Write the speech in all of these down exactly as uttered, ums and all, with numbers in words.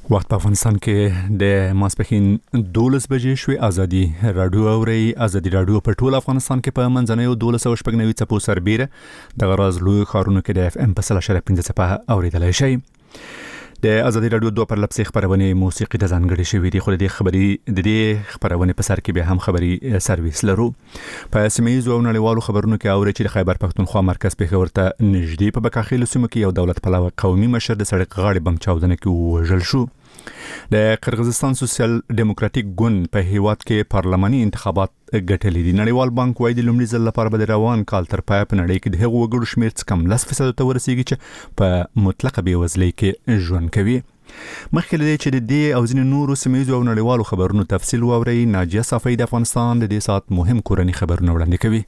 وخت په افغانستان کې د ماسپښین دولس بجې شوې. ازادي رادیو اوري. ازادي رادیو په ټول افغانستان کې په منځنوي دولس او شپږ نوي څپو سربېره د غراز لوی خارونو کې د اف ام په سل اشاریه پنځه څپه اوریدلای شي. د ازادي رادیو دوه پرلپسې خبرونه موسیقي د ځانګړي شوې دي، خو د خبري د دې خبرونه په سر کې به هم خبري سرویس لرو. په سیمایي او نړیوالو خبرونو کې اوري چې د خیبر پښتونخوا مرکز پېښور ته نږدې په بکاخیل سیمه کې یو دولت پلوه قومي مشر د سړک غاړې بم چاودنه کې وژل شو. د قرغیزستان سوسیال دیموکراتیک ګوند په هیواد کې پارلماني انتخابات ګټلې دي. نړیوال بانک وايي د لومړي ځل لپاره به د روان کال تر پای په نړۍ کې د هغو وګړو شمېر څخه کم لس فیصد ته ورسیږي چې په مطلقه بېوزلۍ کې ژوند کوي. مخکې له دې چې د دې او ځینې نورو سیمه‌ییزو او نړیوالو خبرونو تفصیل واورئ، ناجیه صافی د افغانستان د دې ساعت مهم کورني خبرونه وړاندې کوي.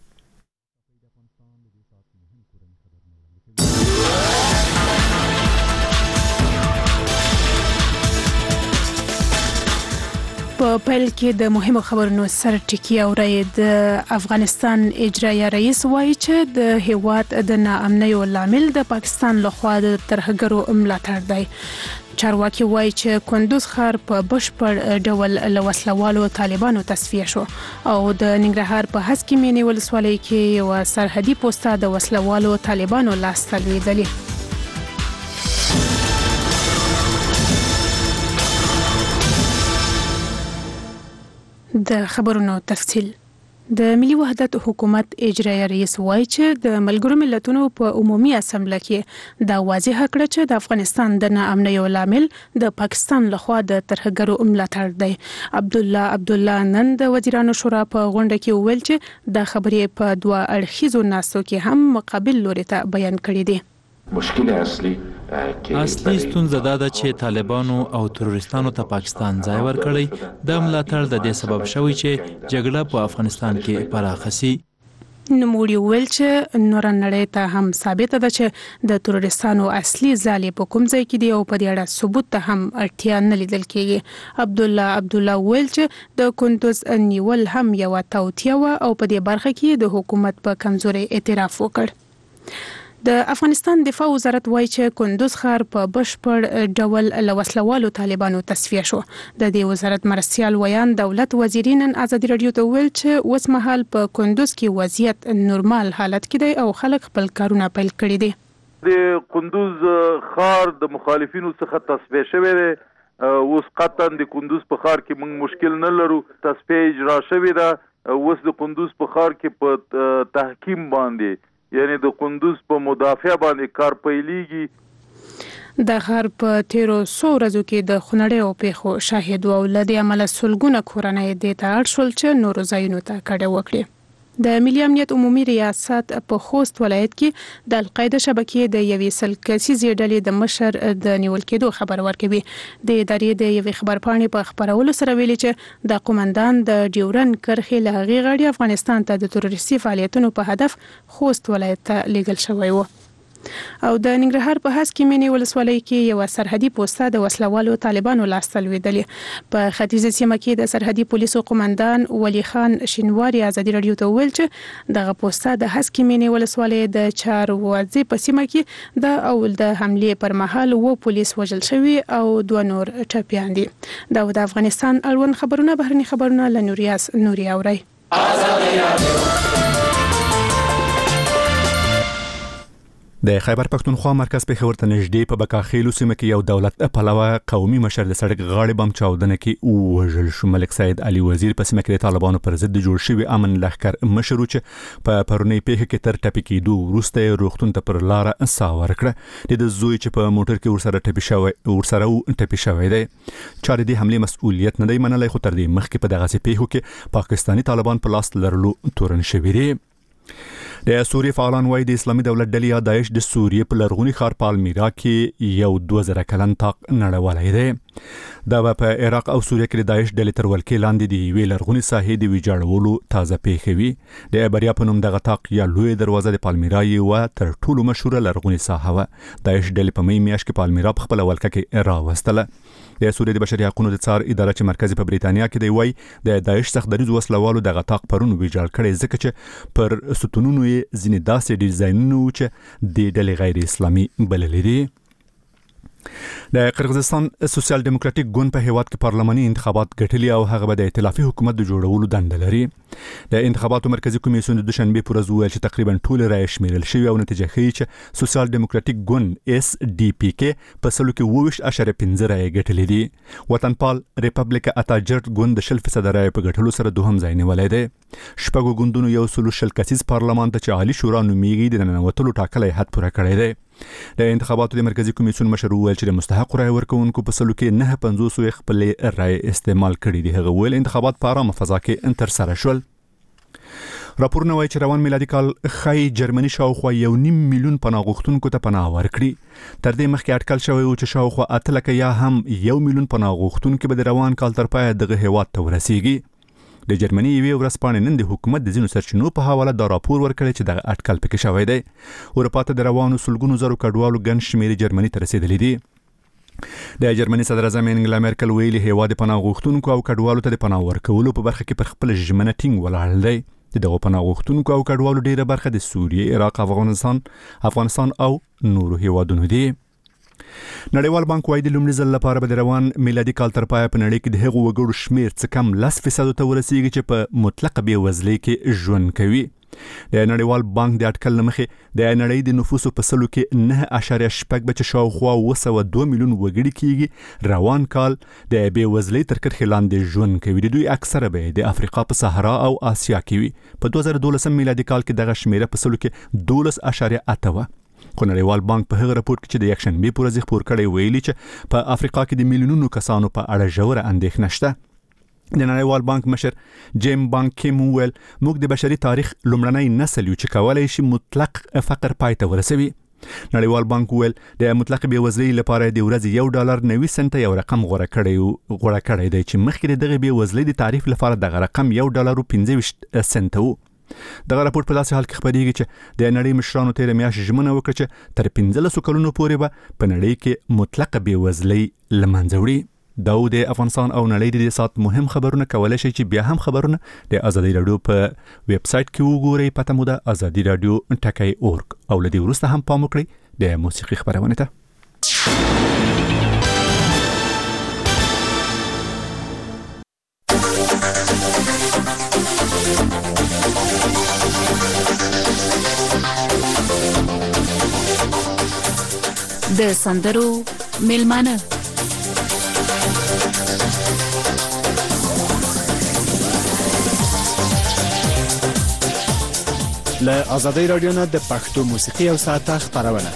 په پیل کې د مهمو خبرونو سر ټکی اوري. د افغانستان اجرایي رئیس وایي چې د هیواد د ناامنۍ لامل د پاکستان لخوا د ترهګرو ملاتړ دی. چارواکي وایي چې کندوز ښار په بشپړ ډول له وسلوالو طالبانو تصفیه شو او د ننګرهار په هسکې مینې ولسوالۍ کې یو سرحدي پوسټه د وسلوالو طالبانو لاسته لوېدلې. د خبرونو تفصیل. د ملي وحدت حکومت اجرایي رئیس وایي چې د ملګرو ملتونو په عمومي اسمبلی کې دا واضح کړه چې د افغانستان د ناامنۍ لامل د پاکستان لخوا د ترهګرو ملاتړ دی. عبد الله عبد الله نن د وزیرانو شورا په غونډه کې وویل چې دا خبرې په دوه اړخیزو ناستو کې هم مقابل لوري ته بیان کړې دي. مشکل اصلي اصلي ستونزه دا ده چې طالبانو او تروریستانو ته پاکستان ځای ورکړی. دا ملاتړ د دې سبب شوی چې جګړه په افغانستان کې پراخه سي. نوموړي وویل چې نور نړۍ ته هم ثابت ده چې د تروریستانو اصلي ځالې په کوم ځای کې دي او په دې اړه ثبوت ته هم اړتیا نه لیدل کېږي. عبد الله عبد الله وویل چې د کندوز نیول هم یو توطیه و او په دې برخه کې د حکومت په کمزوري اعتراف وکړ. د افغانستان دفاع وزارت وایي چې کندوز ښار په بشپړ ډول له وسلوالو طالبانو تصفیه شو. د دې وزارت مرستیال ویان دولت وزیر نن ازادي رادیو ته ویل چې اوس مهال په کندوز کې وضعیت نورمال حالت کې دی او خلک خپل کارونه پیل کړي دي. د کندوز ښار د مخالفینو څخه تصفیه شوی دی. اوس قطعا د کندوز په ښار کې موږ مشکل نه لرو. تصفیه اجرا شوې ده. اوس د کندوز په ښار کې په تحکیم باندې یعنی د کندوز په مدافع باندې کار پیلېږي. د ښار په تیرو څو ورځو کې د خونړۍ او پیښو شاهد او له دې امله سلګونه کورنۍ دې ته اړ شول چې نورو ځایونو ته کډه وکړي. د ملي امنیت عمومي ریاست په خوست ولایت کې د القاعده شبکې د یوې سل کسیزې ډلې د مشر د نیول کېدو خبر ورکوي. د ادارې د یوې خبرپاڼې په خبرولو سره ویلي چې د قومندان د ډیورن کرښې له هغې غاړې افغانستان ته د تروریستي فعالیتونو په هدف خوست ولایت ته لیږل شوی و. او د ننګرهار په هسکې مینې ولسوالۍ کې یو سرحدي پوسټه د وسلوالو طالبانو لاسته لوېدلې. په ختیځه سیمه کې د سرحدي پولیسو قومندان ولی خان شینواری ازادي رادیو ته وویل چې دغه پوسټه د هسکې مینې ولسوالۍ د چاروازي په سیمه کې د اول د حملې پر مهال و پولیس وژل شوي او دوه نور ټپیان دي. دا د افغانستان اړوند خبرونه. بهرني خبرونه له نوریاس نوري اوري. د خیبر پښتونخوا مرکز پېښور ته نږدې په بکاخیل سیمه کې یو دولت پلوه قومي مشر د سړک غاړې بم چاودنه کې وژل شو. ملک سید علي وزیر په سیمه کې د طالبانو پر ضد جوړ شوی امن لښکر مشر چې په پرونی پیښه کې تر ټپي کېدو وروسته روغتون ته پر لاره سا ورکړه. د زوی چې په موټر کې ورسره ټپي شوی ورسره ټپي شوی دی. چارې د حملې مسؤلیت نه دی منلی، خو تر دې مخکې په دغه پیښو کې پاکستاني طالبان په لاس لرلو تورن شوي دي. د سوریې فعالان وایي د اسلامي دولت ډلې یا داعش د سوریې په لرغوني ښار پالمیرا کې یو دوه زره کلن طاق نړولی دی. دا په عراق او سوریه کې د داعش ډلې تر ولکې لاندې د یوې لرغونې ساحې د ویجاړولو تازه پیښه وي. د بریا په نوم دغه طاق یا لوی دروازه د پالمیرا یوه تر ټولو مشهوره لرغونې ساحه وه. داعش ډلې په می میاشت کې پالمیرا په خپله ولکه کې راوستله. د سوریې د بشري حقوقو د څار اداره چې مرکزي په بریتانیا کې دی وایي د داعش سخت دریځو وسلوالو دغه طاق پرون ویجاړ کړی، ځکه چې پر ستونونو یې ځینې داسې ډیزاینونه و چې د ډلې غیر اسلامي بللې دي. د قرغیزستان سوسیال ډیموکراټیک ګوند په هیواد کې پارلماني انتخابات ګټلي او هغه به د ائتلافي حکومت د جوړولو دنده لري. د انتخاباتو مرکزی کمیسیون د دوشنبه پر ورځ ویل چې تقریبا ټول رایې شمیرل شوې او نتیجه ښیي چې سوسیال ډیموکراټیک ګوند اس ډي پی کې په سلو کې اووه ویشت اعشاریه پنځه رایې ګټلې دي. وطنپال ریپبلیک اتاجرت ګوند د شل فیصد رایې په ګټلو سره دوهم ځای نیولی دی. شپږو ګوندونو یو سلو شل کسیز پارلمان ته چې عالی شورا نومیږي د ننوتلو ټاکلی حد پوره کړی دی. د انتخاباتو د مرکزی کمیسیون مشر ویل چې د مستحق رای ورکوونکو په سلو کې نه پنځوس خپل رای استعمال کړي دي. هغه ویل انتخابات په آرامه فضا کې تر سره شول. راپورونه وایي چې روان میلادي کال خای جرمني شاوخوا یو نیم میلیون پناه غوښتونکو ته پناه ورکړي. تر دې مخکې اټکل شوی و چې شاوخوا اته لکه یا هم یو میلیون پناه غوښتونکي به د روان کال تر پایه دغه هیواد ته ورسیږي. د جرمني یوې ورځپاڼې نن د حکومت د ځینو سرچینو په حواله دا راپور ورکړی چې دغه اټکل پکې شوی دی. اروپا ته د روانو سلګونو زرو کډوالو ګڼ شمېرې جرمني ته رسېدلي دي. د جرمني صدر اعظم انګلا میرکل ویلي هیواد د پناه غوښتونکو او کډوالو ته د پناه ورکولو په برخه کې پر خپل ژمنه ټینګ ولاړ دی. دغه پناه غوښتونکو او کډوالو ډیره برخه د سوریې، عراق، افغانستان افغانستان او نورو هیوادونو دي. نړیوال بانک وايي د لومړي ځل لپاره به د روان میلادي کال تر پایه په نړۍ کې د هغو وګړو شمیر څه کم لس فیصد ته ورسیږي چې په مطلقه بېوزلۍ کې ژوند کوي. د نړیوال بانک د اټکل مخې د نړۍ د نفوسو په سلو کې نه اعشاریه شپږ بچ شاوخوا اوه سوه دوه میلیون وګړي کېږي روان کال د بېوزلۍ تر کرښې لاندې ژوند کوي. د دوی اکثره به د افریقا په صحرا او آسیا کې وي. په دوه زره دولسم میلادي کال کې دغه شمیره په سلو کې دولس اعشاریه اته وه. خو نړیوال بانک په هغه راپور کې چې د یکشنبې په ورځ خپور کړی ویلي چې په افریقا کې د میلیونونو کسانو په اړه ژوره اندېښنه شته. د نړیوال بانک مشر جیم بانک کیم ویل موږ د بشري تاریخ لومړنی نسل یو چې کولی شي مطلق فقر پای ته ورسوي. نړیوال بانک ویل د مطلق بېوزلۍ لپاره د ورځې یو ډالر نوي سنټه یو رقم غوره کړی غوره کړی دی چې مخکې د دغه بېوزلۍ د تعریف لپاره دغه رقم یو ډالر او پنځه ویشت سنټه و. دغه راپور په داسې حال کې خبرېږي چې د نړۍ مشرانو تېره میاشت ژمنه وکړه چې تر پنځلسو کلونو پورې به په نړۍ کې مطلقه بېوزلۍ له منځه وړي. دا د افغانستان او نړۍ د دې ساعت مهم خبرونه کولی شئ چې بیا هم خبرونه د ازادي راډیو په ویب سایټ کې وګورئ. پته مو ده ازادي راډیو ټکی اورګ. او له دې وروسته هم پام وکړئ د موسیقي خبرونه ته. د سندرو میلمانه له آزادۍ راډیو نه د پښتو موسیقي او ساعته خبرونه.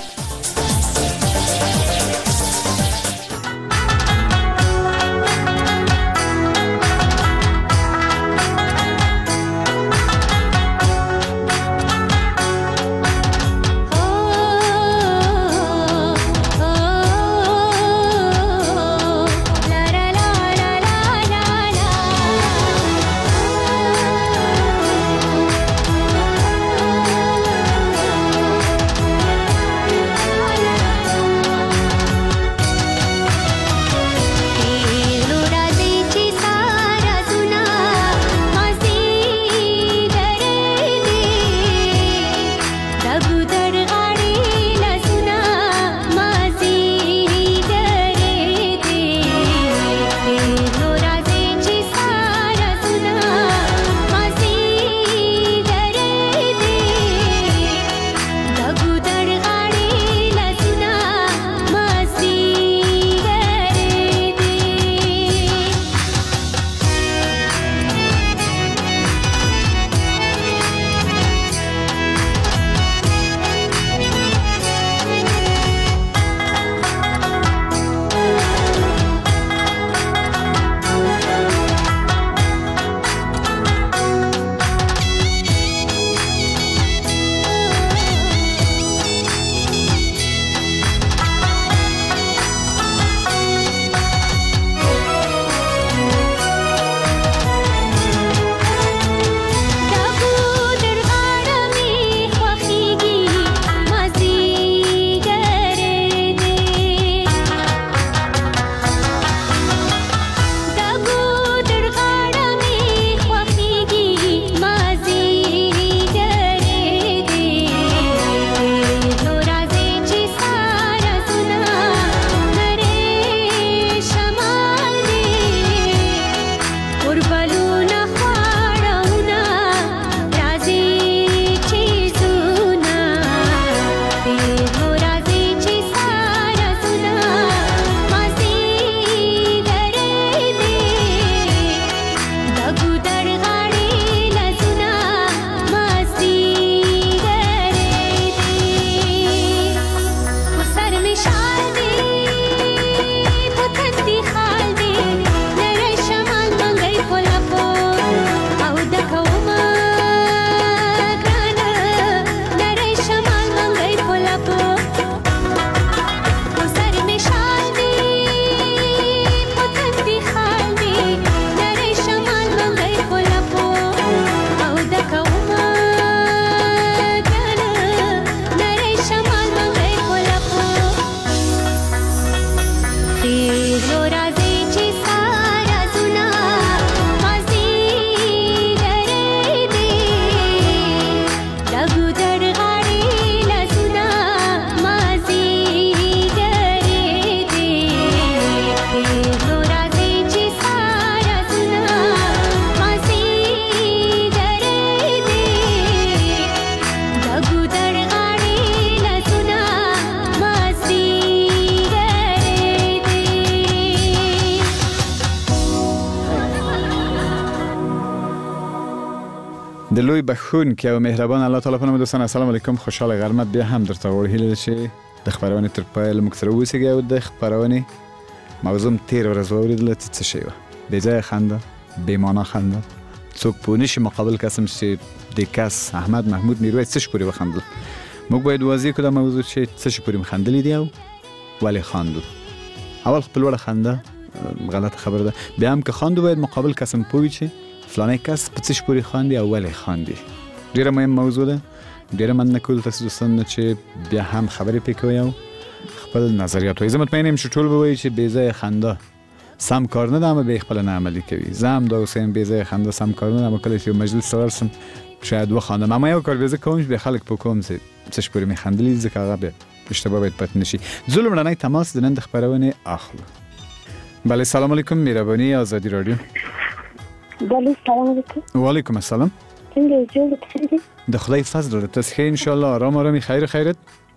د لوی بخښونکي او مهربان الله تعالی په نوم دوستان السلام علیکم. خوشاله غرمت بیا هم درته غوړ هیله چې د خبرونې تر پایه موږ سره اوسئ او د خبرونې موضوع تیر ورځ واوریدل چې څه شی و بې ځایه خنده بې معنا خنده څوک پوه نشي مقابل کسم چې د کس احمد محمود میرویس څه پورې وخندل. موږ باید واضح کړو موضوع چې څه پورې مخندلې دی او ولې خاندو. اول خپل وړه خنده غلط خبره ده، بیا هم که خاندو باید مقابل کسم پوه چې فلانه کس په څه پورې خاندي او ولې خاندي. ډیره مهم موضوع ده، ډیره مننه کوم تاسو دوستان چې بیا هم خبرې پکې کوي او خپل نظریات وایي. زه مطمئن یم چې ټول به وایي چې بې ځایه خنده سم کار نه ده، اما به خپل نه عملي کوي. زه هم دا اوسم بې ځایه خنده سم کار نه ده، اما کله چې مجلس ته ورسم شاید وخاندم، اما یو کار به زه کوم چې به خلک په کوم څه څه پورې میخندلي ځکه هغه به اشتباه باید پټ نشي. زه لومړنی تماس د نن د خبرونې اخلو. بله سلام علیکم، مهرباني آزادی رادیو. بله سلام علیکم. و علیکم السلام. څنګه جوړ تاسو؟ د خدای فضل تاسو ښه ان شاء الله آرام آرامي خیر خیرت.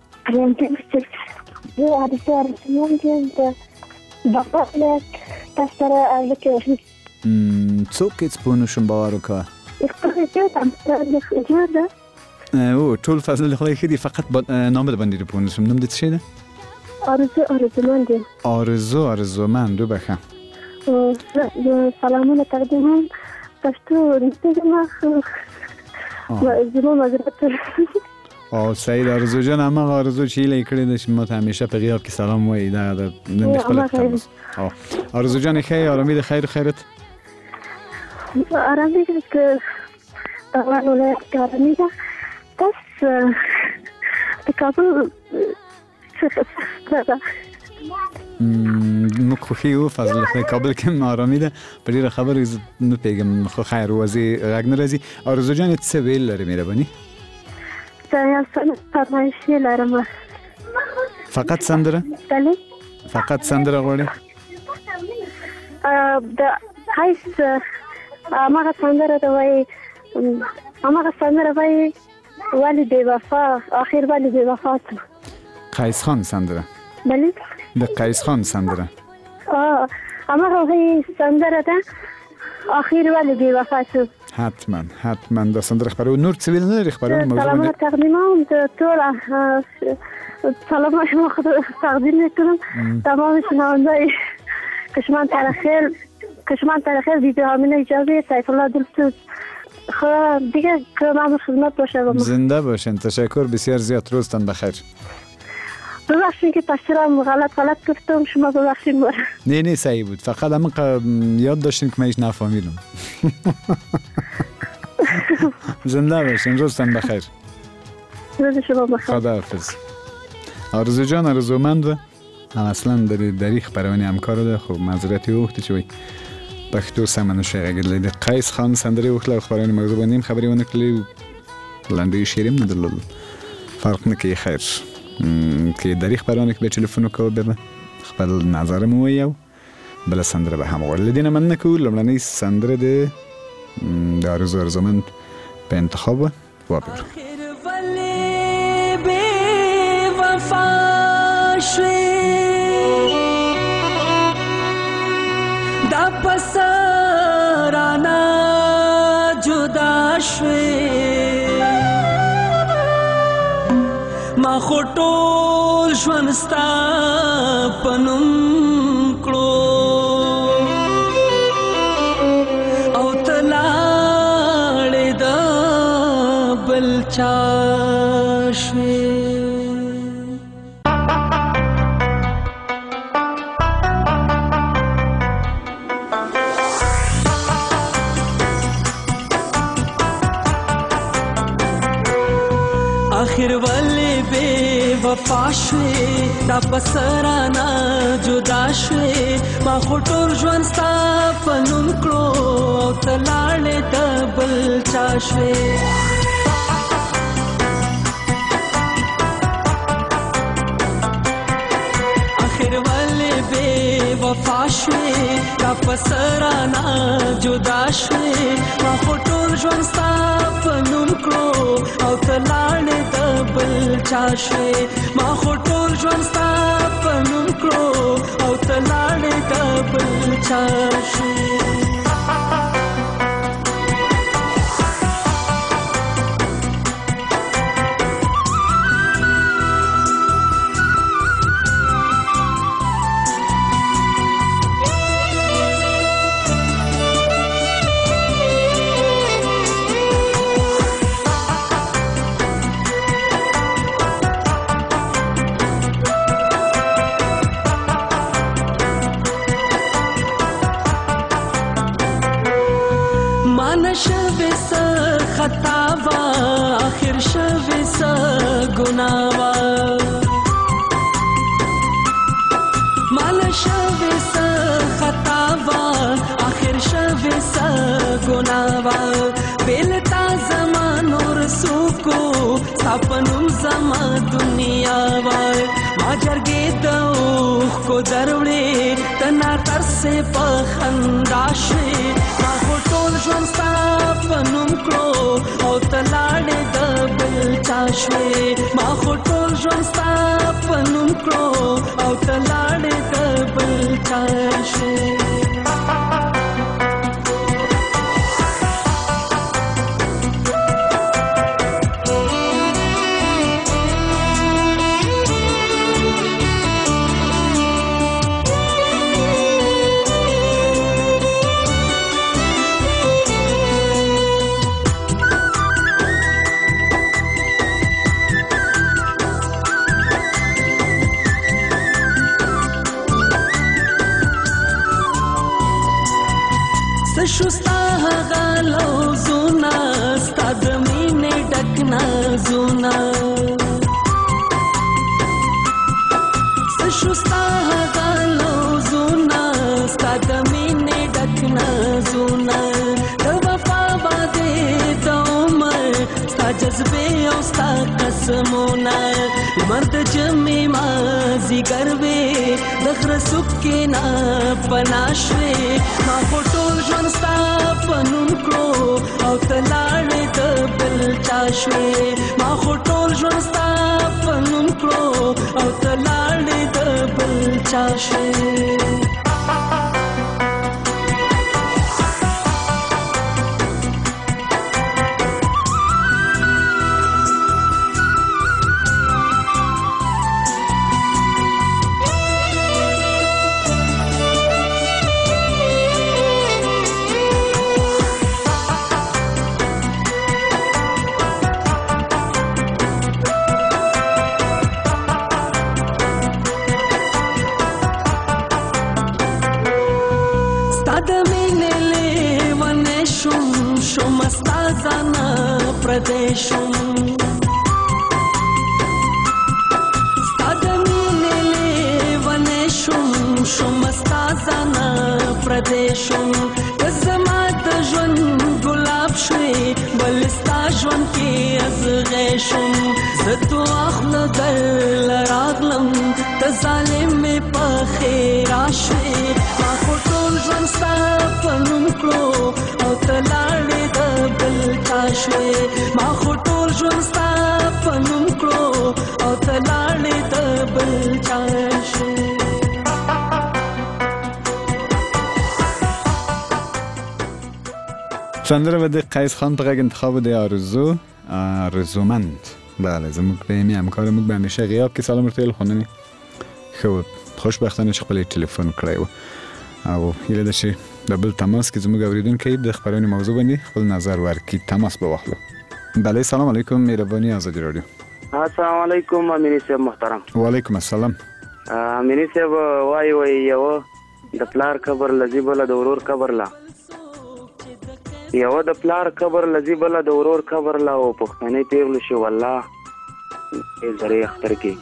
زه عادي ارسمون دي د بابا له تاسو سره اړیکه م څوک هیڅ پوه نشم باور وکړه. او ټول فضل خدای ښه دي، فقط نام د باندې پوه نشم. نوم دې څه ده؟ آرزو آرزومند. آرزو آرزومند بخه. سلامونه تقدیم پښتو نستګم او زمو مزرعه او سید آرزو جان هم آرزو چې لې کړې د شما ته همیشه په غیاب کې سلام وایي دا د نن خپل تماس. او آرزو جان خیر آرامي د خیر خیرت. آرامي که طبعا ولایت آرامي ده بس د کابل موږ خوښي یو فضل خدای کابل کې آرامي ده په ډېره خبرې نه پوهېږم خو خیر وځي غږ نه راځي. آرزو جان څه ویل لرې مهرباني؟ زه یو فرمایش لرم. فقط سندره؟ بله فقط سندره غواړې؟ د هیڅ هماغه سندره ده وایي هماغه سندره وایي ولې بې وفا آخر ولې بې وفا شو. قیس خان سندره؟ بله د قیس خان سندره. آه هماغه وایي سندره ده آخر ولې بې وفا شو. حتما حتما دا سندره خبرو نور څه ویل نه لري خبرونه موضوع سلامونه تقدیموم د ټول سلام شما تقدیم میکنم تمام شنونده‌های کشمان ترخیر کشمان ترخیر دیده همین اجازه سیف الله دلسوز خب دیگه که من خدمت باشه. زنده باشین، تشکر بسیار زیاد، روزتان بخیر. ببخشین که تشکرم غلط غلط گفتم، شما ببخشین باره. نه نه صحیح بود، فقط همون یاد داشتین که من ایش نفهمیدم. زنده باشین، روزتان بخیر. روز شما بخیر. خداحافظ. آرزو جان آرزومند و هم اصلا در دریخ برای همکار ده. خب معذرتی وقتی چوی پښتو سم نشه غږیدل. د قیس خان سندره وکړه خبرونه موضوع باندې خبرې ونه کړې لاندې شیریم نه دلل فرق نه کوي. خیر کې دریخ برونه کې به ټلیفون وکاو به خپل نظر مو ویو بل سندره به هم ورل دینه من نه کول لمړنۍ سندره د د آرزو آرزومند په انتخاب و بیا دا پسرانا جدا شوی ما خټول ژوندستا پنوم کړو او تلاړې د بل چا شوی. آخر ولې بې وفا شوې دا پسرانا جدا شوې ما خو ټول ژوند ستا په نوم کړو او ته لاړې د بل چا شوې. آخر ولې بې وفا شوې دا پسرانا جدا شوې ما خو ټول ژوند ستا په نوم کړو او ته لاړې د بل چا شوې. ما خو ټول ژوند ستا په نوم کړو او ته لاړې د بل چا شوې. گناوا مال شوی سا خطاوا آخر شوی سا گناوا بیلتا زمان اور سوکو سپنم زما دنیا وای ما جرګې د اوښ کو دروړې تنا تر سه په خندا شوې ما خو ټول ژوند ستا په نوم کړو او ته لاړې د بل چا شوې ما خو ټول ژوند ستا په نوم کړو او ته لاړې د بل چا شوې شستا غالو زونا ستا د مینې ډک نازونه شستا غالو زونا ستا د مینې ډک نازونه د وفا باندې د عمر ستا جذبې او ستا قسمونه لمر د جمعې مازدیګر وې د غره څوک کې نه پناه شوې ما خو ټول ژوند ستا په نوم کړو او ته لاړې د بل چا شوې ما خو ټول ژوند ستا په نوم کړو او ته لاړې د بل چا شوې پردیشم ستا د مینې لیونیشم شم ستا ځانه پردیشم ته زما د ژوند ګلاب شوې بل ستا ژوند کې ازغی شم زه دعا خوله درله راغلم ته ظالم مې په ښېرا شوې ما خو ټول ژوند ستا په نوم کړو او ته لاړې د بل چا شوې ما خو ټول ژوند ستا په نوم کړو او ته لاړې د بل چا شوې سندره و د قیس خان په غږ انتخاب د آرزو آرزومند بله زموږ به یمی همکار موږ به همیشه غیاب کې سلام ورته خوننی خو خوشبختانه چې خپل ټلیفون کړی و او هیله ده چې د بل تماس کې زموږ اوریدونکي د خبرونې موضوع باندې خپل نظر ورکړي تماس به واخلو بله سلام علیکم مهرباني آزادي رادیو السلام علیکم امینی صاحب محترم وعلیکم السلام امینی صاحب وای وای یو د پلار قبر لذي بل د ورور قبر لا یو د پلار قبر لذي بل د ورور قبر لا او پښتنې پیغلو شي والله زری اختر کې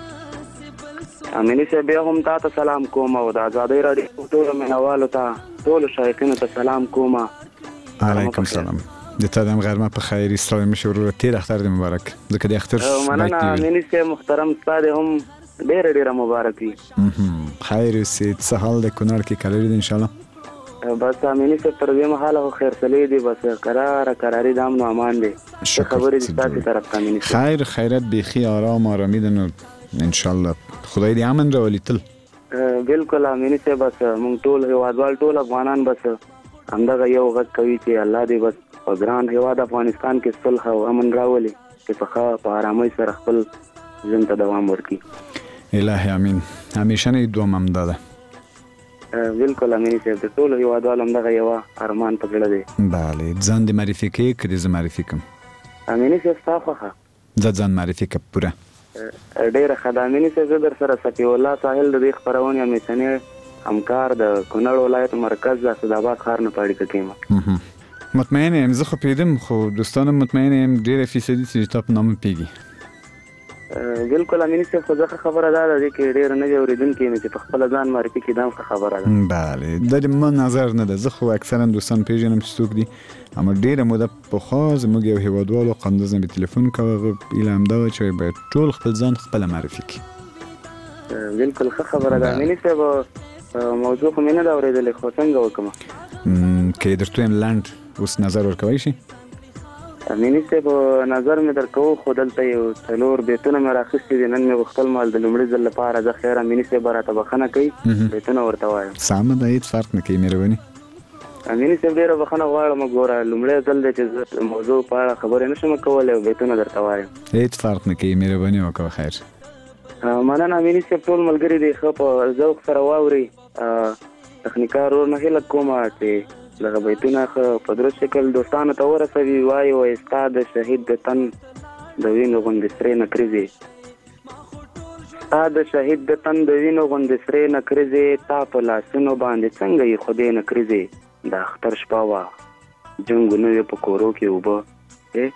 امینی صاحب هم تاسو سلام کوم او د آزادۍ رادیو ټول منوالو ته ټول شایقینو ته سلام کوم علیکم سلام د تادم غرمه په خیر استاد مشور تیر اختر د مبارک ځکه د اختر مننه امینی صاحب محترم استاد هم ډېر ډېر مبارک وي خیر سي څه حال د کونړ کې کړی ان شاء الله بس امینی صاحب تر دې مهاله خیر سلی دی بس قرار قراری دام نو امان دی خبرې د تاسو طرف ته امینی خیر خیرت بخي آرام آرامی دنو ان شاء الله خدای دې امن راولي تل بالکل امینی صاحب بس مونږ ټول هیوادوال ټول افغانان بس همدغه یو غږ کوي چې الله دې بس په ګران هیواد افغانستان کې صلح او امن راولي چې په په آرامۍ سره خپل ژوند ته دوام ورکړي الهي امين همیشه نه دوام امداده بالکل امینی صاحب د ټول هیوادوال همدغه یو ارمان په زړه دی بله ځان دې معرفي کې کړي زه معرفي کوم امینی صاحب تاسو ښه زه ځان معرفي کوم پوره ډېر ښه د امینی صاحب در سره صفي الله ساحل د دې خبرونې همیشنې همکار د کونړ ولایت مرکز د اسداباد ښار نه پاړی کېم مطمئن یم زه خو پیدم خو دوستانم مطمئن یم ډېر فیصدي چې تاسو نامه پیږي بالکل امینی صاحب خو ځکه خبره دا ده چې ډېر نه وي اورېدونکي مې چې په خپله ځان معرفي کړي دا هم ښه خبره ده. بله دا د ما نظر نه ده، زه خو اکثرا دوستان پیژنم چې څوک دي، اما ډېره موده پخوا زموږ یو هېوادوالو قندوز نه مې تلیفون کوه، هغه ایله همدا وه چې باید ټول خپل ځان خپله معرفي کړي. بالکل ښه خبره ده امینی صاحب. موضوع خو مې نه ده اورېدلې خو څنګه وکړم که یې درته ویم لنډ اوس نظر ورکوی شي؟ امینی صاحب نظر مې درکوو خو دلته یو څلور بیتونه مې راخیستي دي، نن مې غوښتل مال د لومړي ځل لپاره زه خیر امینی صاحب به راته بښنه کوي بیتونه ورته وایم. سمه ده هېڅ فرق نه کوي مهرباني. امینی صاحب ډېره بښنه غواړم، ګوره لومړی ځل دی چې زه موضوع په اړه خبرې نه شم کولی او بیتونه درته وایم. هېڅ فرق نه کوي مهرباني وکړه خیر. مننه امیني صاحب، ټول ملګري دې ښه په ذوق سره واوري. تخنیکار ورور نه هیله کومه چې دغه بیتونه ښه په درست شکل دوستانو ته ورسوي. وایي وایي ستا د شهید د تن د وینو غوندې سرې نکریزې، ستا د شهید د تن د وینو غوندې سرې نکریزې، تا په لاسونو باندې څنګه یې خدای نکریزې، د اختر شپه وه جنګ نه وې په کورو کې اوبه،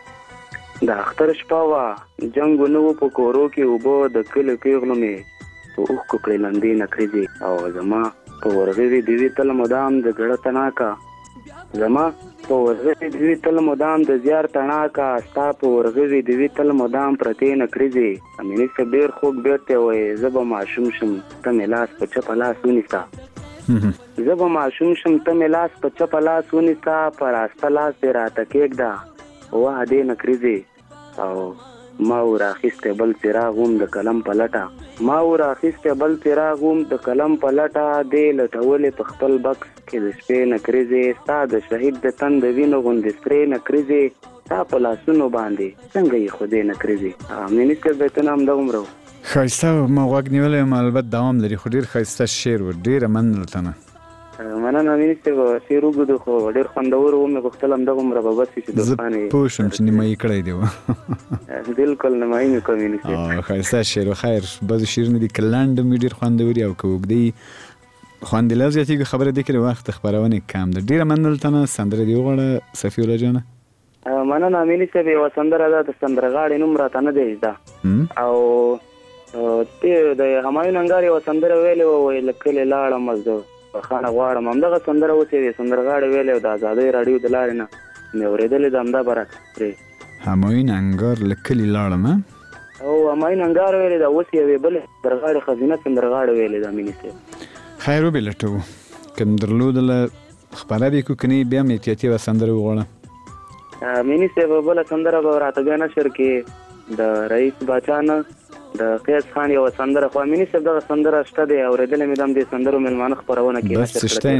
د اختر شپه وه جنګ نه و په کورو کې اوبه، د کلي پیغلو مې په اوښکو کړې لندې نکریزې، او زما په ورغوي د وي تل مدام د زړه تناکه، زما په ورغوي د وي تل مدام د زیار تناکه، ستا په ورغوي د وي تل مدام پرتې نکریزې. امیني صاحب ډېر خوږ بیت دی، وایي زه به ماشوم شم ته مې لاس په چپه لاس ونیسه، زه به ماشوم شم ته مې لاس په چپه لاس ونیسه، په راسته لاس دې راته کېږده وه دې نکریزې، او ما ور اخیستی بل څراغ وم د قلم په لټه، ما ور اخیستی بل څراغ وم د قلم په لټه، دې لټولې په خپل بکس کې د شپې نکریزې، ستا د شهید د تن د وینو غوندې سرې نکریزې، ستا په لاسونو باندې څنګه یې خدای نکریزې. امیني صاحب بیتونه همدغومره وو. ښایسته ما غوږ نیولی یم، البته دوام لري، خو ډېر ښایسته شعر و، ډېره مننه له تنه. مننه امیني صاحب، شعر وګدو خو ډېر خوندور و، مې غوښتل همدغومره به بس چې دوستان زه پوه شوم چې نیمایي کړی دی و. بالکل نیمایي مې کوم امیني صاحب. ښایسته شعر و. خیر بعضې شعرونه دي که لنډ هم وي ډېر خوندور وي، او که اوږده خوند یې لا زیاتېږي خبره دې کړې وخت د خپرونې کم ده. ډېره مننه له تنه. سندره دې وغواړه صفي الله جانه. مننه امیني صاحب، یوه سندره ده د سندرغاړې نوم راته نه دی زده، او د همایون انګار یوه سندره ویلې وه، وایي له کلي لاړم زه بخښنه غواړم، همدغه سندره اوس یې سندرغاړې ویلې او د ازادۍ راډیو د لارې نه مې اورېدلې ده، همدا به راته همایون انګار له کلي لاړم، او همایون انګار ویلې ده، اوس یوې بلې سندرغاړې ښځینه سندرغاړې ویلې ده امیني صاحب. خیر وبې لټوو، که م درلودله خپره دې کړو، که نه بیا م احتیاطي یوه سندره وغواړه. امیني صاحب بله سندره به راته بیا نشر کې د رئیس باچا نه د قیاس خان یوه سندره، خو امیني صاحب دغه سندره شته دی، اورېدلی مې ده هم دې سندرو مېلمانه خپرونه کې بس څه شته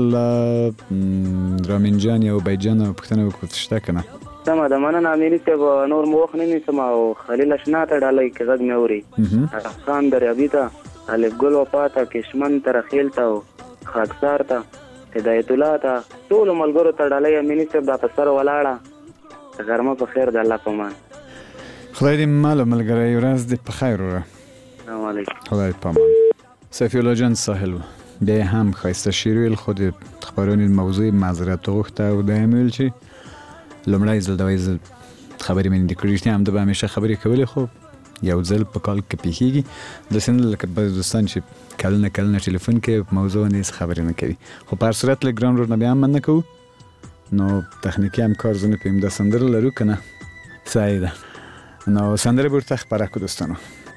انشاءالله. رامین جان یا عبید جان پوښتنه وکړو څه شته که نه؟ سمه ده، مننه امیني صاحب. نور مو وخت نه نیسم، او خلیل اشنا ته ډالۍ کې غږ مې اوري، عرب خان دریابي ته، الف ګل وفا ته، کشمن ته، رخیل ته، او خاکسار ته، هدایت الله ته، ټولو ملګرو ته ډالۍ امیني صاحب دا په سر ولاړه. غرمه په خیر د الله په امان. خدای دې مال ملګری ورځ دې په خیر وره. سلام علیکم. خدای په امان. صفي الله جان ساحل بیا هم ښایسته شعر ویل، خو د خپرونې موضوع معذرت وغوښته، او دا یې ویل چې لومړی ځل دوی زه خبرې مې نه دي کړې، رښتیا همده به همیشه خبرې کولې، خو یو ځل په کال کې پیښېږي، داسې نه لکه بعضې دوستان چې کلونه کلونه ټلیفون کوي په موضوع باندې هېڅ خبرې نه کوي. خو په هر صورت له ګران ورور نه بیا هم مننه کوو، نو تخنیکي همکار زه نه پوهېږم دا سندره لرو که نه؟ صحیح ده. نو سندره به ورته خپره کړو دوستانو.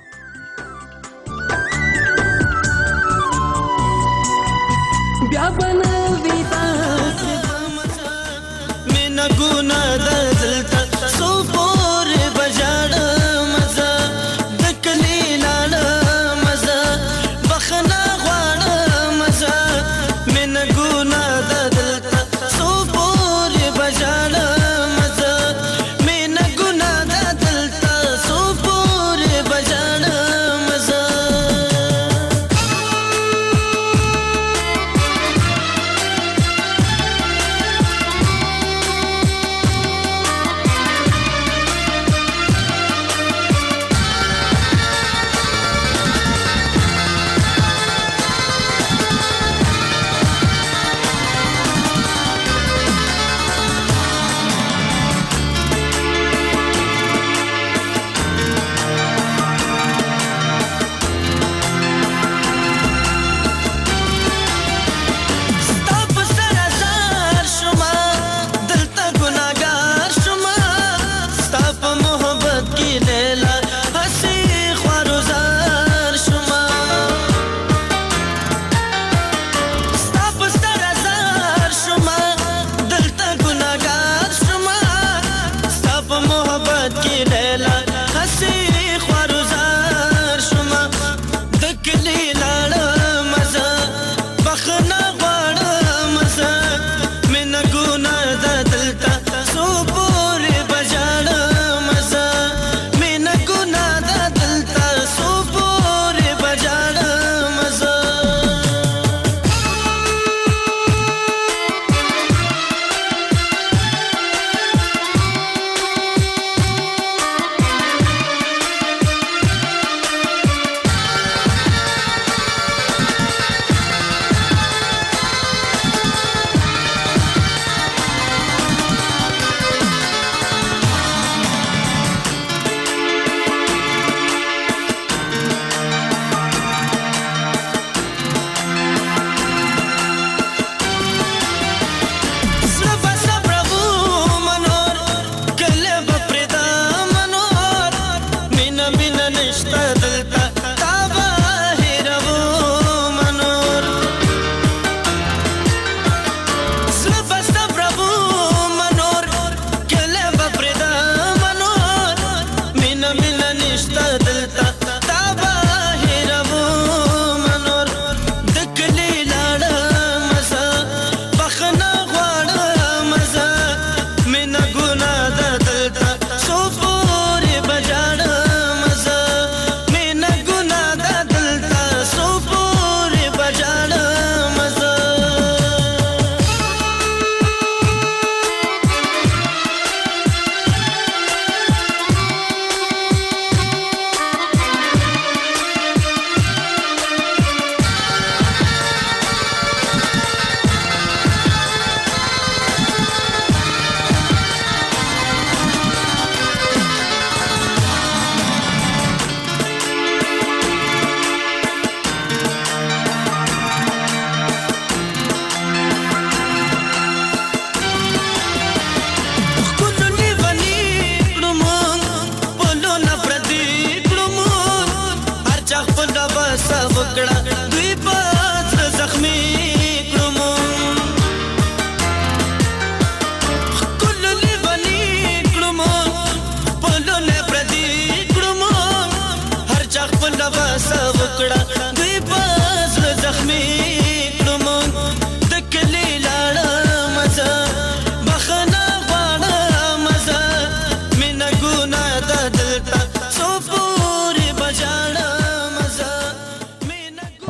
بیا بنوي داسې مینه ګونه د دلته څو پورې بجاړه مزه د کلي لاړه مزه بخښنه غواړه مزه مینه ګونه د دلته څو پورې بجاړه مزه مینه ګونه د دلته څو پورې بجاړه مزه.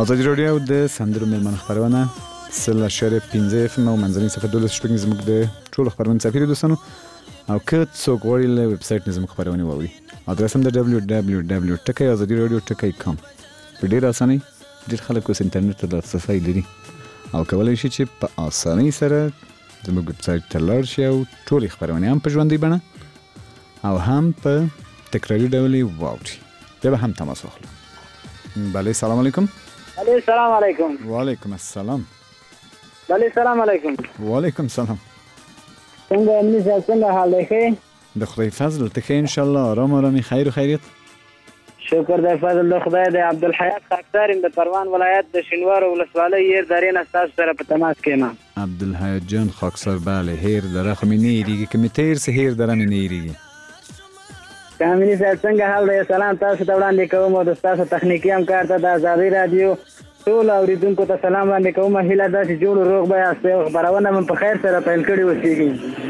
ازادي راډیو د سندرو مېلمانه خپرونه سل اشاره پنځه اف ام او منځنۍ صفحه دولس شپږ زموږ د ټولو خبرونو سفیر دوستانو او که څوک غواړي له ویب سټ نه زموږ خبرونه واوري ادرس هم د دبليو دبليو دبليو ډاٹ ازادي رادیو ډاٹ کام په ډیر اسانۍ ډیر خلک اوس انټرنیټ ته لاسرسی لري او کولای شي چې په اسانۍ سره زموږ ویب سټ ته لاړ شي او ټول خبرونه هم په ژوندۍ بڼه او هم په تکراري ډول واوري. بیا به هم تماس واخلو. بله سلام علیکم. بله سلام علیکم. وعلیکم السلام. بله سلام علیکم. وعلیکم سلام. څنګه امني صاحب څنګه حال دی ښه؟ د خدای فضل ته ښه ان شاء الله آرام آرامي خیر و خیریت. شکر د فضل د خدای د عبدالحیات خاکسار د پروان ولایت د شینوار ولسوالۍ هیر درې نه ستاسو سره په تماس کې یم. عبدالحیات جان خاکسار بله هیر دره خو مې نه هېرېږي که مې تېر سه هیر دره مې نه هېرېږي. کاملي صاحب څنګه حال دی؟ سلام تاسو ته وړاندې کوم او د ستاسو تخنیکي همکار ته د ازادۍ راډیو ټول اورېدونکو ته سلام وړاندې کوم. هیله ده چې جوړ روغ به یاست او خپرونه مو په خیر سره پیل کړې اوسېږي.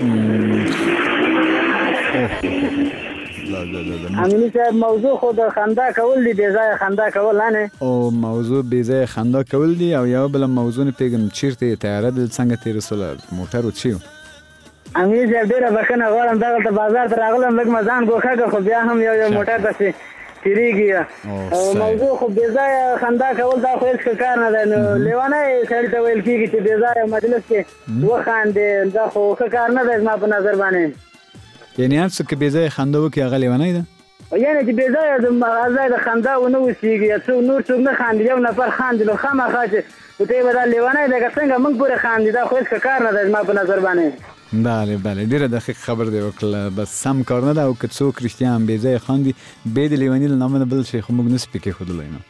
امیني صاحب موضوع خو د خندا کول دي بې ځایه خندا کول نه او موضوع بې ځایه خندا کول دي او یو بله موضوع نه پوهېږم چېرته یې تیاره دلته څنګه تېره سوله موټر وچی و. امیني صاحب ډېره بښنه غواړم دغلته بازار ته راغلم لږ مې ځان ګوښه کړ خو بیا هم یو یو موټر پسې تېرېږي او موضوع خو بې ځایه خندا کول دا خو هېڅ کار نه دی. نو لیونی سړي ته ویل کېږي چې بې ځایه مجلس کې وخاندې دا خو ښه کار نه دی زما په نظر باندې. یعنې هر څوک که بې ځایه خندا وکړي هغه لیونی ده؟ یعنې چې بې ځایه د ځای د خندا ونه اوسېږي یا څوک نور څوک نه خاندي یو نفر خاندي نو خامخا چې ورته یې به دا لیونی دی که څنګه موږ پورې خاندي دا خو هېڅ کار نه دی زما په نظر باندې. بله بله ډېره دقیق خبر دی وکړله بس سم کار نه ده او که څوک رښتیا هم بې ځایه خاندي بې د لیوني له نامه نه بل شی خو موږ نسو پې کېښودلی نو.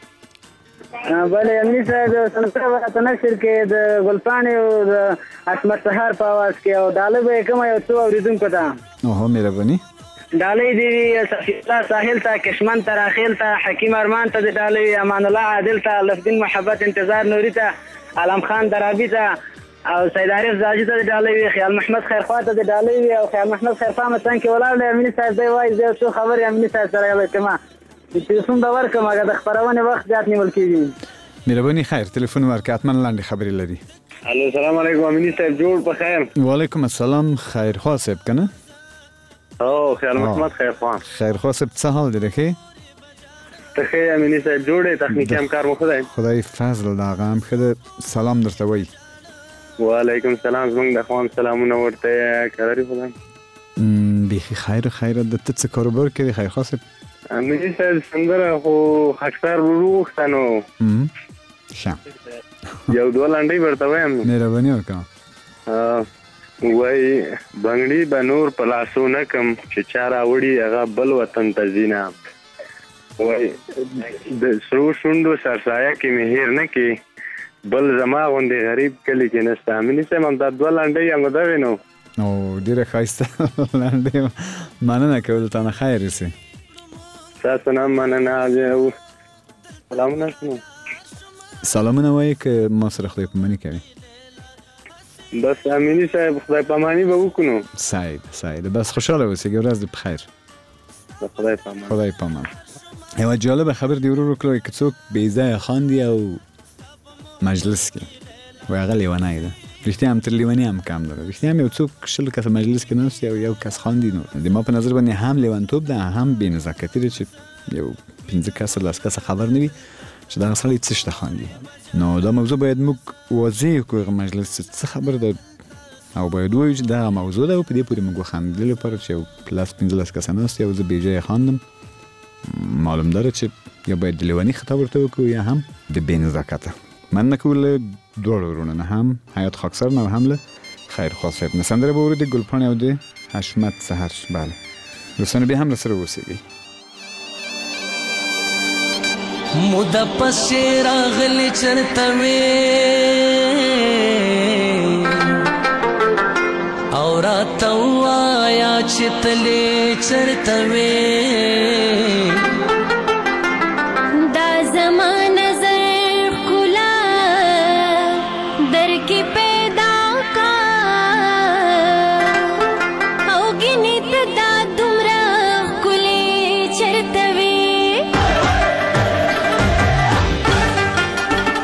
بله امني صاحب د سنتره ولایت نشر کې د ګلپاڼې او د عصمت سهار په اواز کې او ډالۍ به یې کومه یو څو اورېدونکو ته. اوهو مهرباني. ډالۍ دې وي صفي الله ساحل ته کشمن ته راخیل ته حکیم ارمان ته د ډالۍ وي امان الله عادل ته لفدین محبت انتظار نوري ته علم خان درابي ته او سید عارف زاجي ته د ډالۍ وي خیال محمد خیرخوا ته د ډالۍ وي او خیال محمد خیرخوا متن کې ولاړ دی. امني صاحب دی وایي زه څو خبرې امني صاحب سره یو کومه تلیفون به ورکړم هغه د خپرونې وخت زیات نیول کېږي. مهرباني خیر تلیفون ورکړه حتما لنډې خبرې لري. الو سلام علیکم امني صاحب جوړ په خیر؟ وعلیکم السلام خیرخوا صاحب که نه؟ او خیال محمد خیرخوا. خیرخوا صاحب څه حال دی ښې؟ ته ښې امني صاحب جوړ یې تخنیکي همکار مو ښه دی؟ خدای فضل د هغه هم ښه ده سلام درته وایي. وعلیکم سلام زموږ د خوا هم سلامونه ورته کراري خدای. بیخي خیر خیره ده ته څه کاروبار کوې خیرخوا صاحب؟ امني صاحب سندره خو خاکسار ورو وغوښته نو ښه یو دوه لنډۍ ورته وایم. مهرباني وکړه. وایي بنګړي به نور په لاسو نه کم چې چا راوړي هغه بل وطن ته ځینه. وایي د سرو شونډو سرسایه کې مې هیر نه کې بل زما غوندې غریب کلي کې نسته. امني صاحب همدا دوه لنډۍ هم دغې نو. او ډېره ښایسته لنډۍ مننه کوو تا نه خیر رسي. تاسو نه مننه. سلامونه شنو سلامونه وایي که ما سره خدای پاماني کوي؟ بس امینی صاحب خدای پامانی به وکړو. سعید سعید بس خوشحاله اوسئ ورځ دې بخیر. خدای پامان. خدای پامان. یو جالب خبر دی ورو کړو که څوک بې ځایه خاندي او مجلس کې وایي هغه لیونی ده. رښتیا هم تر لیوني هم کم ده. رښتیا هم یو څوک شل کسه مجلس کې ناست او یو کس خاندي نو د ما په نظر باندې هم لیونتوب ده هم بې نزاکتي ده چې یو پنځه کسه لس کسه خبر نه وي چې دغه سړی څه شته خاندي. نو دا موضوع باید موږ واضح کړو هغه مجلس څه خبر ده او باید ووایو چې دغه موضوع ده او په دې پورې موږ وخاندلو لپاره چې یو لس پنځلس کسه ناست یو زه بې ځایه خاندم معلوم داره چې یا باید د لیوني خطاب ورته وکړو یا هم د بې نزاکته. مننه کوو له دواړو وروڼو نه هم حیات خاکسار نه او هم له خیرخوا صاحب نه. سندره به اورو د ګلپاڼې او د حشمت سهر. بله دوستانو بیا هم له سره اوسېږئ. موده پسې راغلې چرته وې او راته ووایه چې تلې چرته وې دا زما نظر ښکلا درکې پیدا کا او ګینې ته دا دومره ښکلې چرته وې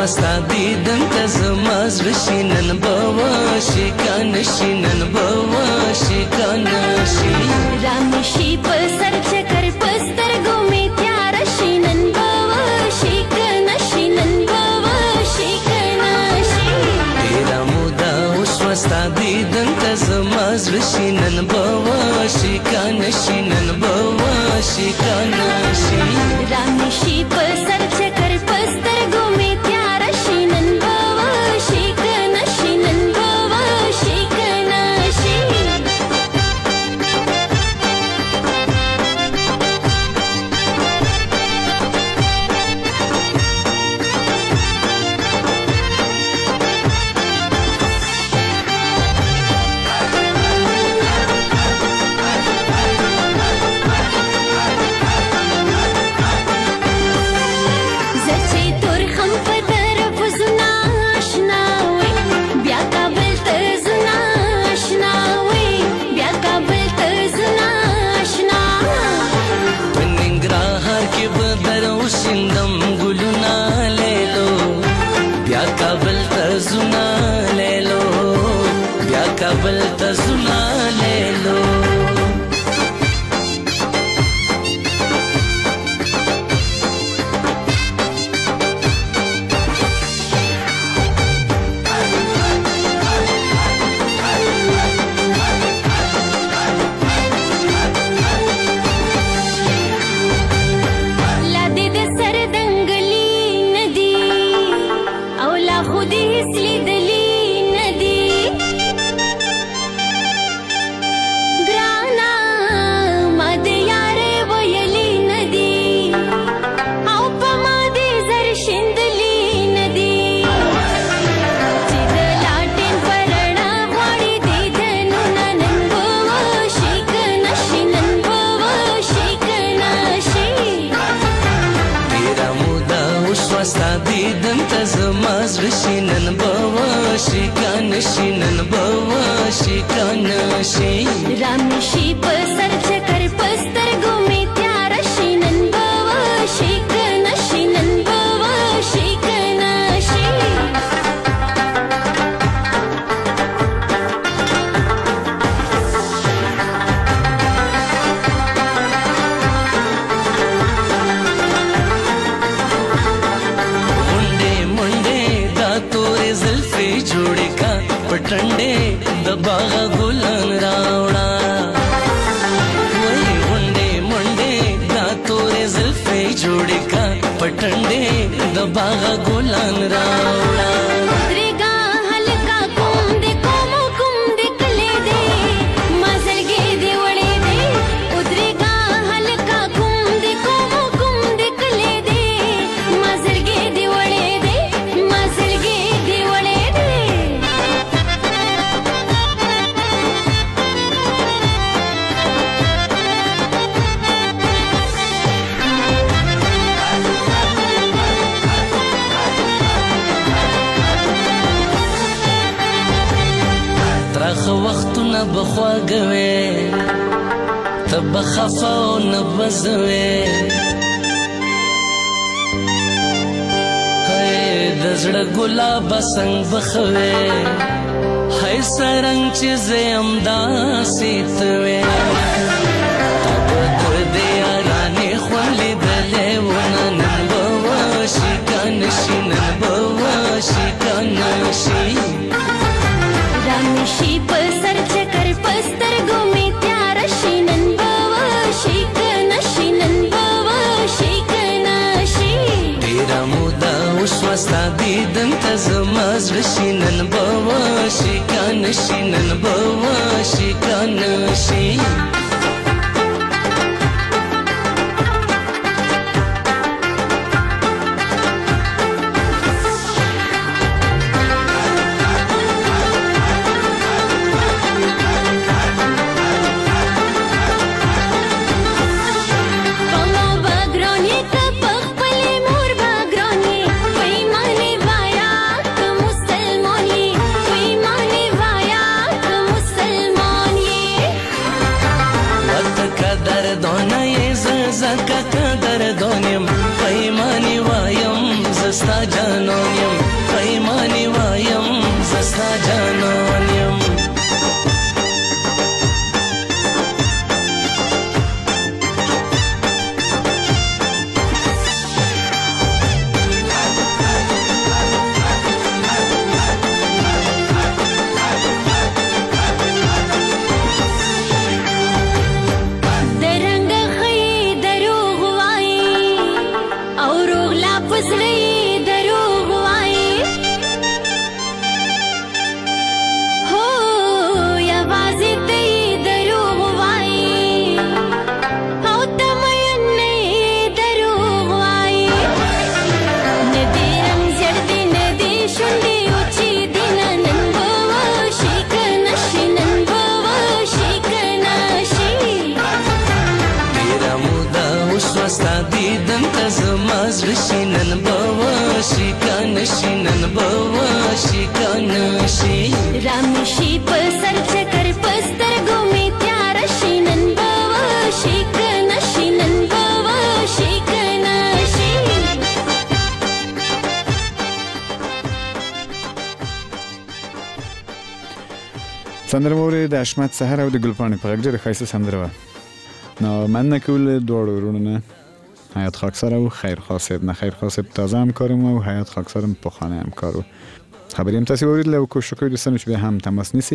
وستا دیدن ته زما زړه شي نن به وشي کنه شي نن به وشي کنه شي رامشي په سر چکر پسترګو می تیار شي نن به وشي کنه شي نن به وشي کنه شي ډېره موده اوس وستا دیدن ته زما زړه شي نن به وشي کنه شي نن به وشي کنه شي رامشي په سر چکر پسترګو می تیار شي نن به وشي کنه شي نن به وشي کنه شي کابل ته زنا لیلو رامشي په سر چکر پسترګو می تیار شي نن به وشي کنه شي نن به وشي کنه شي منډه منډه دا تورې زلفې جوړې کا پټنډې د باغ ګلان راوړا وای منډه منډه دا تورې زلفې جوړې کا پټنډې د باغ ګلان راوړا وختونه بخواږوي ته بخفا او نه بزوي هي د زړه ګلاب څنګه بخوي هي سرنګ چې زم داسې توي ته دې یارانه خولې دلې ونه نن بوشي کنه شي نن بوشي کنه شي رامشي په سر چکر پسترګو می تیار شي نن به وشي کنه شي نن به وشي کنه شي ډېره موده اوس وستا دیدن ته زما زړه شي نن به وشي کنه شي نن به وشي کنه شي زکه قدر دونیم پیمانی وایم زستا جانونیم ستا جانان یم سندره مورې د اشمت سحر او د ګلپاڼې په غږ ډېره ښایسته سندره وه. نو مننه کول دواړو وروڼو نه، حیات خاکسار او خیرخوا صاحب نه. خیرخوا صاحب تازه همکار مو او حیات خاکسار هم پخوانی همکار و. خبرې هم تاسې واورېدله او کوشش وکړئ دوستانو چې بیا هم تماس نیسئ.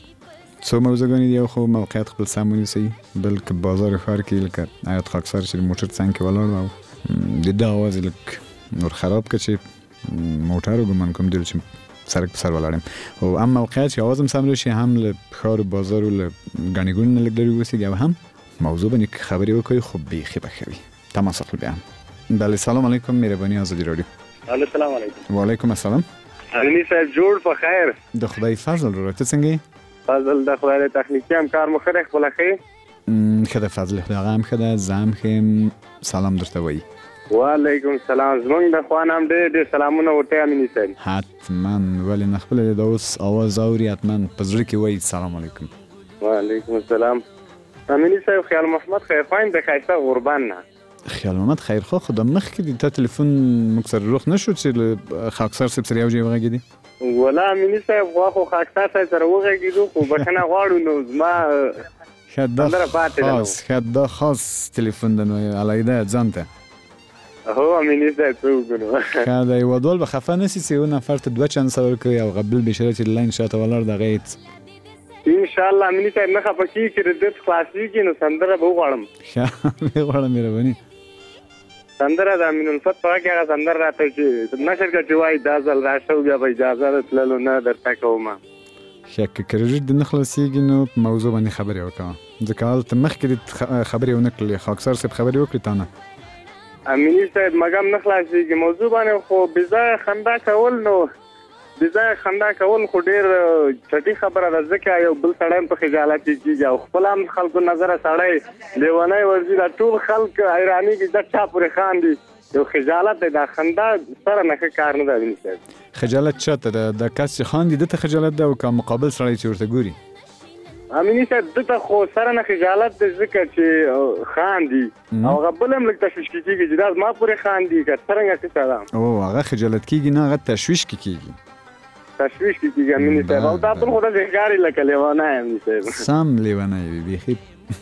څو موضوعګانې دي، یو خو موقعیت خپل سم ونیسئ، بل که بازار ښار کې لکه حیات خاکسار چې د موټر څنګ کې ولاړ و او د ده اواز یې لږ نور خراب کړه چې موټر و ګمان کوم ډېر چې سرک په سر ولاړ یم. او هم موقعیت چې اواز هم سم راشي، هم له ښار و بازار و له ګڼې ګوڼې نه لږ لرې واوسېږي او هم موضوع باندې خبرې وکړئ خو بیخي به ښه وي. تماس اخلو بیا هم. بله سلام علیکم، مهرباني آزادي راډیو. الو سلام علیکم. وعلیکم السلام. علمي صاحب جوړ په خیر؟ د خدای فضل رو. ته څنګه یې؟ فضل د خدای د تخنیکي همکار مو ښه دی، خپله ښه یې؟ ښه ده فضل خدای، هغه هم ښه ده، زه هم ښه یم. سلام درته وایي. وعلیکم السلام. زمونږ د خوا نه هم ډېر ډېر سلامونه ورته امیني صاحب. حتما، ولې نه خپله د اوس اواز اوري حتما په زړه کې وایي سلام علیکم. وعلیکم السلام. امیني صاحب خیال محمد خیرخوایم د ښایسته غوربند نه. خیال محمد خیرخوا خو د مخکې د تا تلیفون موږ سره روغ نه شو چې له خاکسار صاحب سره یو ځای وغږېدې؟ ولا امیني صاحب خوا خو خاکسار صاحب سره وغږېدو خو بښنه غواړو، نو زما سندره پاتې ده. خاص ښه دا خاص تلیفون ده، نو علیده ځان ته. هو امیني صاحب څه وکړو؟ ښه ده، یو دوال به خفه نه سي چې یو نفر ته دوه چانسه ورکوي او هغه بل بېچاره چې لاین شاته ولاړ د هغه هېڅ انشاءالله امیني صاحب نه خفه کېږي چې د ده خلاصېږي نو سندره به وغواړم. ښه ویې غواړه مهرباني. سندره د امین الفت په هغه هغه سندره راته چې نشر کړه چې وایي دا ځل راشه او بیا به اجازه د تللو نه درته کومه. ښه که کریډیټ دې نه خلاصېږي نو په موضوع باندې خبرې وکړه، ځکه هلته مخکې دې خبرې ونه کړلې، خاکسار صاحب خبرې وکړې تا نه. امیني صاحب مګم نه خلاصېږي موضوع باندې، خو بېځایه خندا کول نو بېځایه خندا کول خو ډېر چټي خبره ده، ځکه یو بل سړی هم په خجالت کې کېږي او خپل هم خلکو نظره سړی لیونی ورځي، دا ټول خلک حیرانېږي دا چا پورې خاندي. یو خجالت دی، دا خندا سره نه ښه کار نه ده امیني صاحب. خجالت چاته ده؟ د کس چې خاندي ده ته خجالت ده او که مقابل سړی چې ورته ګوري؟ امیني صاحب ده ته خو سره نه خجالت دی ځکه چې خاندي او هغه بل هم لږ تشویش کې کېږي چې دا زما پورې خاندي که څرنګه کیسه ده. او هغه خجالت کېږي نه، هغه تشویش کې کېږي. تشویش کې کېږي امیني صاحب، او دا ټول خو داسې ښکاري لکه لیونی امیني صاحب. سم لیونی وي بیخي.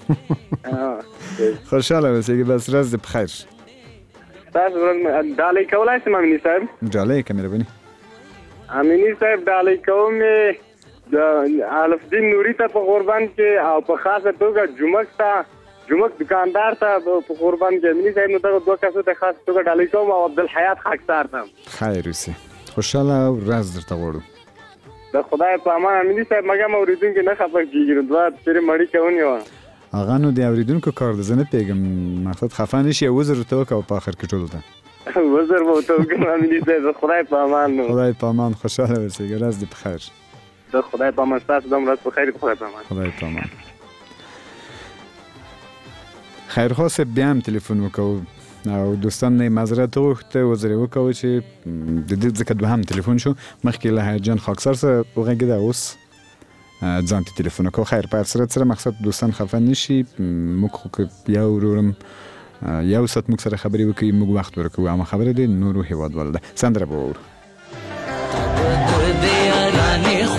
خوشحاله اوسېږي، بس ورځ دې په خیر. تاسو ورځ ډالۍ کولی شم امیني صاحب؟ ډالۍ که مهرباني. امیني صاحب ډالۍ کوم یې د الفدین نوري ته په غوربند کې او په خاصه توګه جومک ته جومک دکاندار ته په غوربند کې امیني صاحب نو دغه دوه کسو ته خاصه توګه ډالۍ کوم او عبدالحیات خاکسار ته. خیر اوسې، خوشحاله ورځ درته غواړو. د خدای په امان امیني صاحب مګم اورېدونکي نه خفه کېږي نو دوه پېرې مړي کوونې وه. هغه نو د اورېدونکو کار ده، زه نه پوهېږم، مقصد خفه نه شي او وزر ورته وکړه په آخر کې ټولو ته وزر به ورته وکړم امیني صاحب. خدای په امان نو. خدای په امان، خوشحاله اوسېږه، ورځ دې په خیر. د خدای په امان، ستاسو هم ورځ په خیر. خدای په امان. خدای په امان. خیرخوا صاحب بیا هم تلیفون وکړو او دوستان نه یې معذرت وغوښته، وزر یې وکړو چې د دې ځکه دوهم تلیفون شو، مخکې له حیات جان خاکسار سره وغږېده، اوس ځان ته تلیفون وکړو. خیر په هر صورت سره مقصد دوستان خفه نه شي، موږ خو که یو ورورم یو ساعت موږ سره خبرې وکړي موږ وخت ورکوو، اما خبره د نورو هېوادوالو ده. سندره به واورو.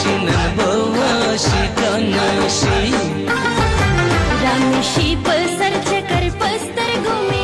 شي نن به وشي که نه شي رانشي په سر چکر په سترګو مې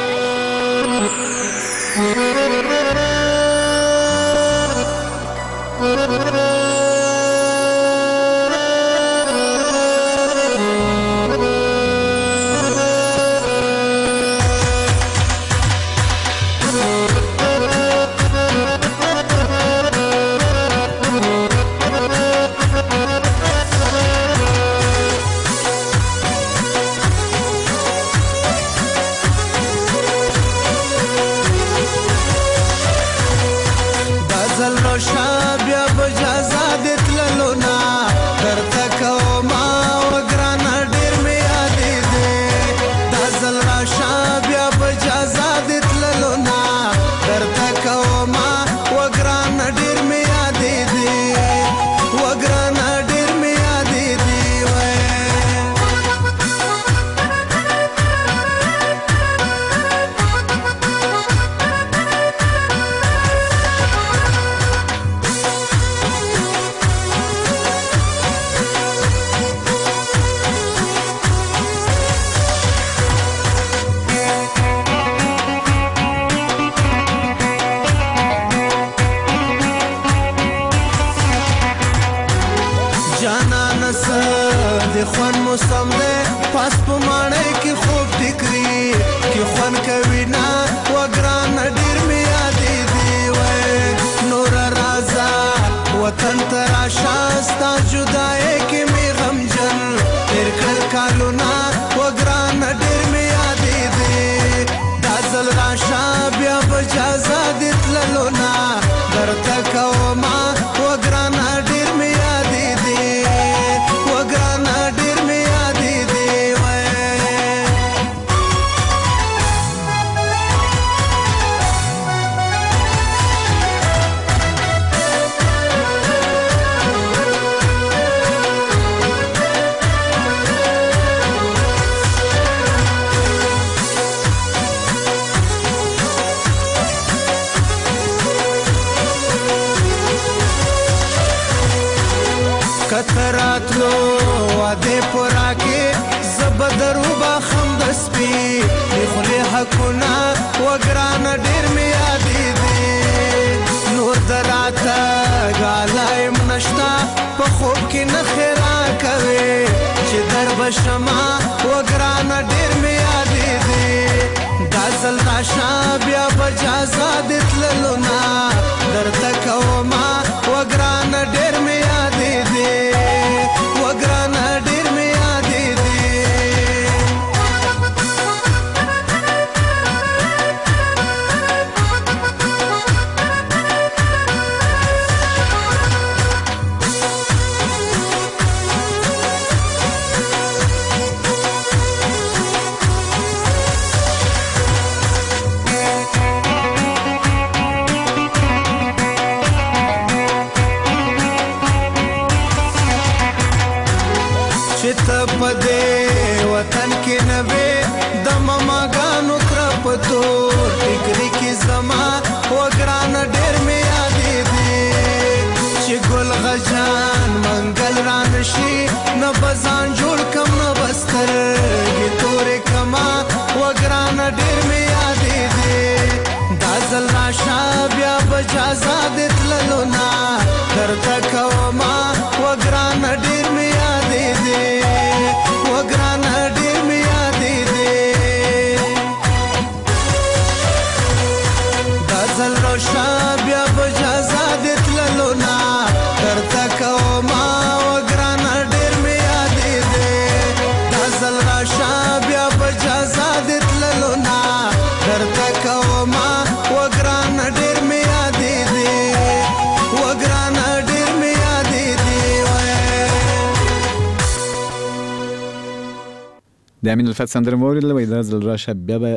د امین الفت سندره مو اوریدله وایي دا ځل راشه بیا به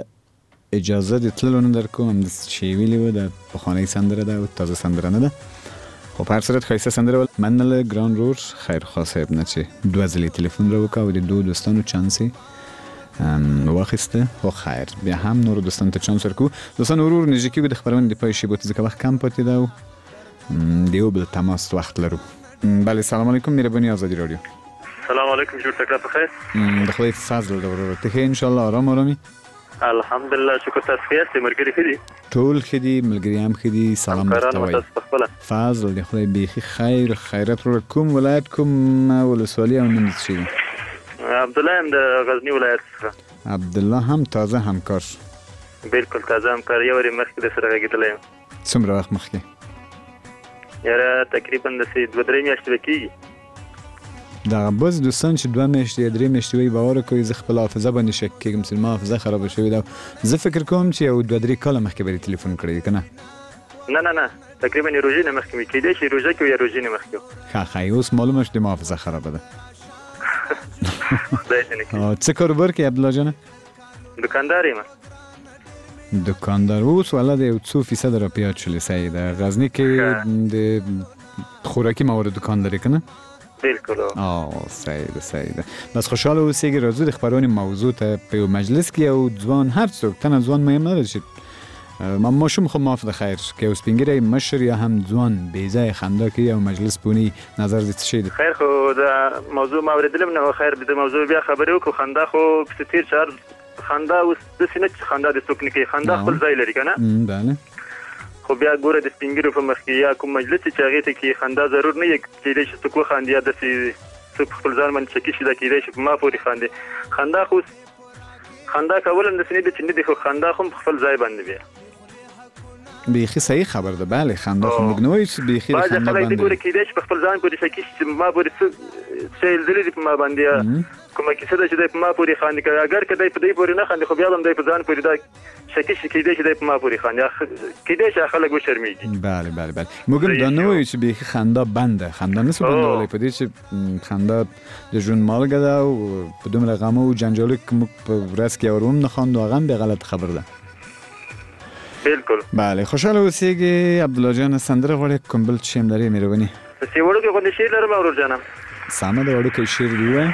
اجازه د تللو نه درکوم همداسې چې یې ویلي وه د پخوانۍ سندره ده او تازه سندره نه ده خو په هر صورت ښایسته سندره وه مننه ګران رور خیرخوا صاحب نه چې دوه ځلې تلیفون را وکړه او د دوو دوستانو چانس یې واخیسته خو خیر بیا هم نورو دوستانو ته چانس ورکوو دوستان ورور نږدې کېږو د خپرونې د پای شیبو ته ځکه وخت کم پاتې ده او د یو بل تماس وخت لرو بله سلام علیکم مهربانی آزادی رادیو. سلام علیکم جور تکرار بخیر. د خدای فضل دا ورور ته ان شاء الله آرام آرامی. الحمدلله شکر تاسو ښه یاست مرګري خدي. ټول خدي ملګری هم خدي سلام درته فضل د خدای بیخي خیر خیرت ور کوم ولایت کوم ولسوالی او نن شي. عبد الله هم د غزنی ولایت څخه. عبد الله هم تازه همکار. بالکل تازه همکار یو ری مخکې د سره غږیدل. څومره وخت مخکې؟ یاره تقریبا د سې دوه درې میاشتې کېږي. دا بس دوستان چې دوه میاشتې درې میاشتې وي باور کوي زه خپل حافظه باندې شک کوم چې ما حافظه خراب شوې ده. زه فکر کوم چې یو دوه درې کاله مخکې به ټلیفون کړی کنه. نه نه نه تقریبا روزي نه مخکې کېدای شي روزه کې یا روزي نه مخکې. ښه ښه اوس معلومه شوه ما حافظه خراب ده. او څه کاروبار کوي عبدالله جان؟ دکاندار یم. دکاندار اوس والا د یو څو فیصد را پیاد شلې سعید غزنی کې د خوراکي مواد دکان لري کنه؟ بالکل. آه سعید سعید بس خوشحال اوسئ راځو د خبرونې موضوع ته په مجلس کې یو ځوان هر څوک تنه ځوان مهم نه شي ما ماشوم خو معاف د خیر کې اوس پنګری مشر یا هم ځوان بې ځای خندا کوي او مجلس پونی نظر دې څه شي خیر خو د موضوع ما اوریدلم نه خیر د موضوع بیا خبرې وکړو خندا خو ستیر چار خندا اوس د سینې خندا د څوک نه کوي خندا خپل ځای لري کنه بله خو بیا ګوره د سپینګرو په مخ کې یا کوم مجلس چې هغه ته کې خندا ضرور نه یي چې د څوک خاندیا د څوک خپل ځان باندې چکی شي د کېدای شي ما پوری خاندي خندا خو خندا کول د سینې د چنې د خندا خو خپل ځای باندې بیا بیخي صحیح خبر ده بله خندا خو موږ نه وایو چې بیخي خندا باندې باندې ګوره کېدای شي خپل ځان پوری شکی شي ما پوری څه دلی په ما باندې کومه کیسه ده چې د ما پوری خاندي که اگر کدی په دې پوری نه خاندي خو بیا هم د په ځان پوری دا شکی شي کېدای شي د ما پوری خاندي کېدای شي خلک و شرمېږي بله بله بله موږ دا نه وایو چې بیخي خندا بنده خندا نه سو بندولای په دې چې خندا د ژوند مالګه ده او په دومره غم او جنجال کې موږ په ورځ کې اورم نه خواندو هغه به غلط خبر ده بالکل بله خوشحال اوسئ عبدالله جان سندره غواړي کوم بل څه هم لري مهرباني سی وړو کې غوډه شعر لرم اورور جانم سامه د وړو کې شعر دی وای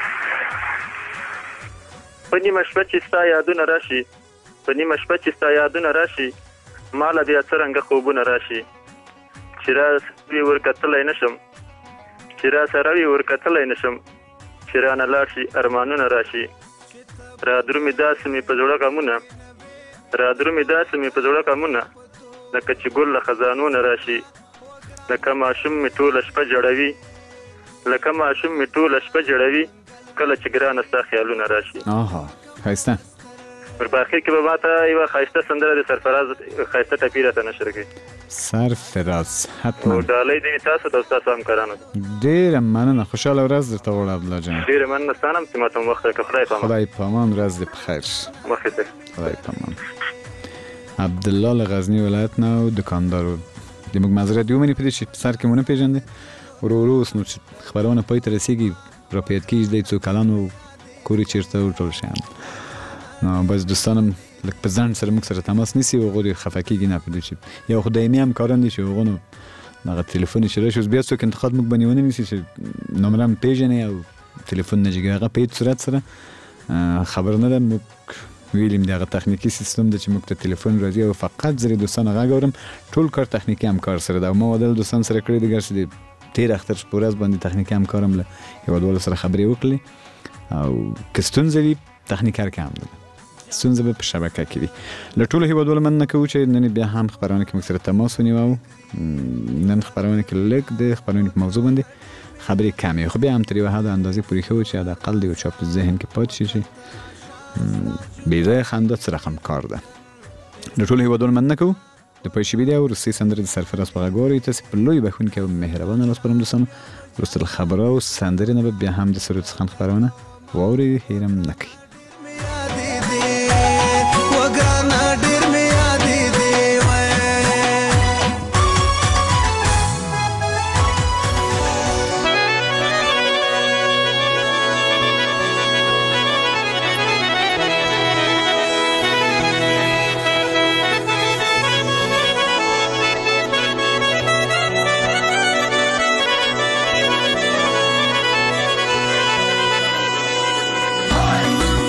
پنی مشبت چې ستا یادونه راشي پنی مشبت چې ستا یادونه راشي مال بیا څنګه خوبونه راشي چې را وی ورکتلای نشم چې را سره وی ورکتلای نشم چې را نه لاړ شي ارمانونه راشي را درومې داسې مې په زړه غمونه را درومې داسې مې په زړه غمونه لکه چې ګل له خزانونه راشي لکه ماشوم مې ټوله شپه جړوي لکه ماشوم مې ټوله شپه جړوي کله چې ګرانه ستا خیالونه راشي آها ښایسته پر باخر کې به ماته یوه ښایسته سندره د سرفراز ښایسته ټپي راته نشر کړي سرفراز حتما او ډالۍ دې تاسو د تاسو همکارانو ډېره مننه خوشحاله ورځ درته غواړم عبدالله جان ډېره مننه ستانم چې ماته وخت راکړه خدای پامان خدای پامان ورځ دې بخیر مخې ته خدای پامان عبدالله له غزنی ولایت نه و دکاندار و د موږ معذرت ومني په دې چې سر کې مو نه پېژندې ورو ورو اوس نو چې خبرونه پای ته رسېږي راپیاد کېږي دی څو کلان و کورې چېرته و ټول شیان نو بس دوستانم لږ په ځنډ سره موږ سره تماس نیسي و هغوی خفه کېږي نه په دې چې یو خو دایمي همکاران دي چې هغو نو دغه تلیفون یې چې راشي اوس بیا څوک انتقاد موږ باندې ونه نیسي چې نمره هم پېژنې او تلیفون نه جګوي هغه په هېڅ صورت سره خبر نه ده موږ ویلیم دغه تخنیکی سیستم د چې موږ ته تلیفون راځي او فقط زری دوستان غږ اورم ټول کار تخنیکی همکار سره دا ما ودل دوستان سره کړی دي ګر چې تیر اختر پورز باندې تخنیکی همکارم له یو ډول سره خبرې وکړي او کستون زری تخنیکار کم ده ستونزه به په شبکه کې وي له ټولو هیوادوالو مننه کوو چې نن بیا هم خبرونه کې موږ سره تماس ونیوو نن خبرونه کې لږ د خبرونې په موضوع باندې خبرې کمې خو بیا هم تر یوه حده اندازې پورې ښه چې حداقل د یو چا په ذهن کې پاتې شي چې بېځایه خندا څه رقم کار ده له ټولو هیوادوالو مننه کوو د پایشي بیا وروستۍ سندره د سرفراز په غږ واورئ تاسې په لوی بښونکي او مهربانه لاس پرم دوستانو وروسته له خبرو او سندرې نه به بیا هم د سرود څخه خبرونه واورئ هیرم نه کوي One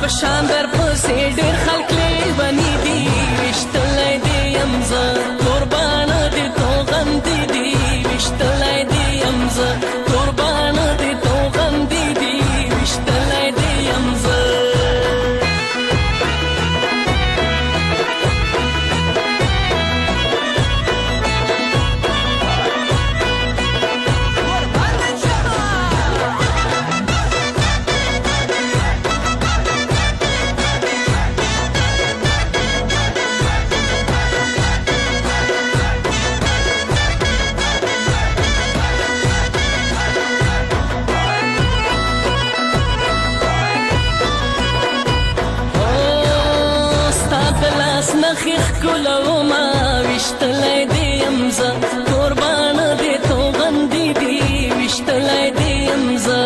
پشان در پسې ډېر خلک لیوني دي ویشتلی دې یم زه قربانه دې توغندي دي ویشتلی دې یم زه قربانه دې توغندي دي ویشتلی دې یم زه نخی ښکلو ما ویشتلی دې یم زه قربانه دې توغندي دي ویشتلی دې یم زه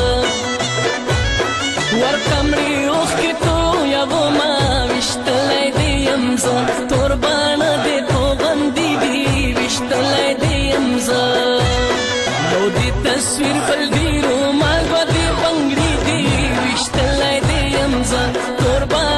ورکمړي اوښکې تویوو ما ویشتلی دې یم زه قربانه دې توغندي دي ویشتلی دې یم زه یو دې تصویر بل دې رومال به دې بنګړي دي ویشتلی دې یم زه قربانه